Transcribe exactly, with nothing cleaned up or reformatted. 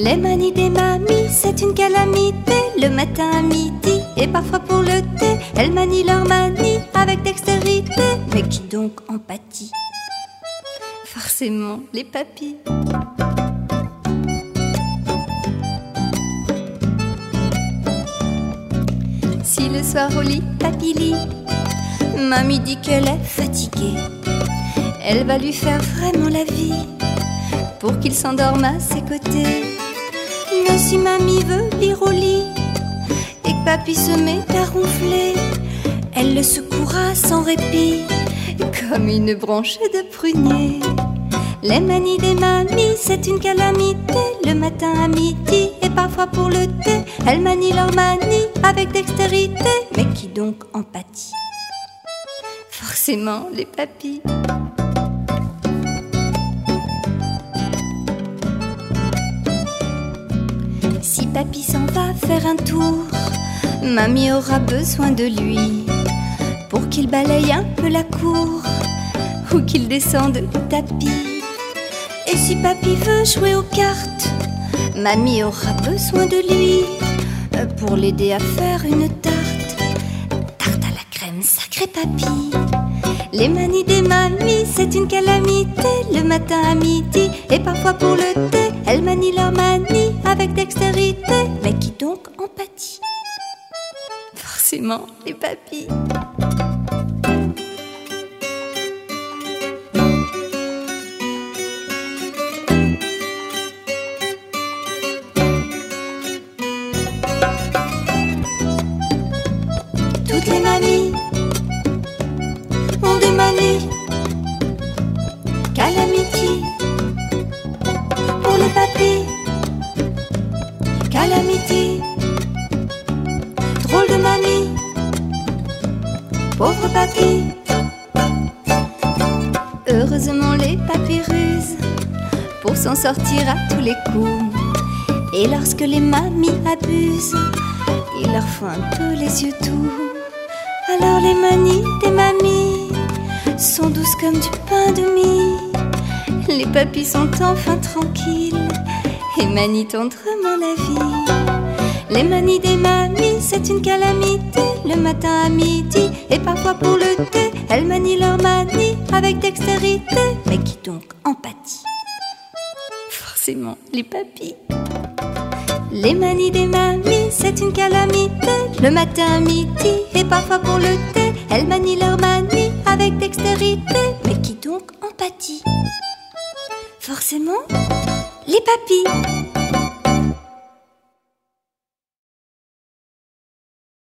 Les manies des mamies, c'est une calamité. Le matin à midi et parfois pour le thé, elles manient leur manie avec dextérité. Mais qui donc en pâtit? Forcément les papis. Si le soir au lit, papy lit, mamie dit qu'elle est fatiguée, elle va lui faire vraiment la vie pour qu'il s'endorme à ses côtés. Mais si mamie veut lire au lit et que papy se met à ronfler, elle le secouera sans répit comme une branche de prunier. Les manies des mamies, c'est une calamité. Le matin à midi et parfois pour le thé, elles manient leur manie avec dextérité. Mais qui donc en pâtit? Forcément les papis. Si papy s'en va faire un tour, mamie aura besoin de lui pour qu'il balaye un peu la cour ou qu'il descende le tapis. Et si papy veut jouer aux cartes, mamie aura besoin de lui pour l'aider à faire une tarte. Tarte à la crème, sacré papy. Les manies des mamies, c'est une calamité. Le matin à midi et parfois pour le thé, elles manient leur manie avec dextérité. Mais qui donc en pâtit? Forcément les papis. Toutes les mamies ont des manies calamity. Pour les papis, calamity. Drôle de mamie, pauvre papy. Heureusement les papis rusent pour s'en sortir à tous les coups. Et lorsque les mamies abusent, il leur faut un peu les yeux doux. Alors les manies des mamies sont douces comme du pain de mie. Les papis sont enfin tranquilles et manient tendrement la vie. Les manies des mamies, c'est une calamité. Le matin à midi et parfois pour le thé, elles manient leur manie avec dextérité. Mais qui donc en pâtit? Forcément les papis. Les manies des mamies, c'est une calamité. Le matin à midi et parfois pour le thé, elles manient leur manie avec dextérité. Mais qui donc en pâtit? Forcément les papis.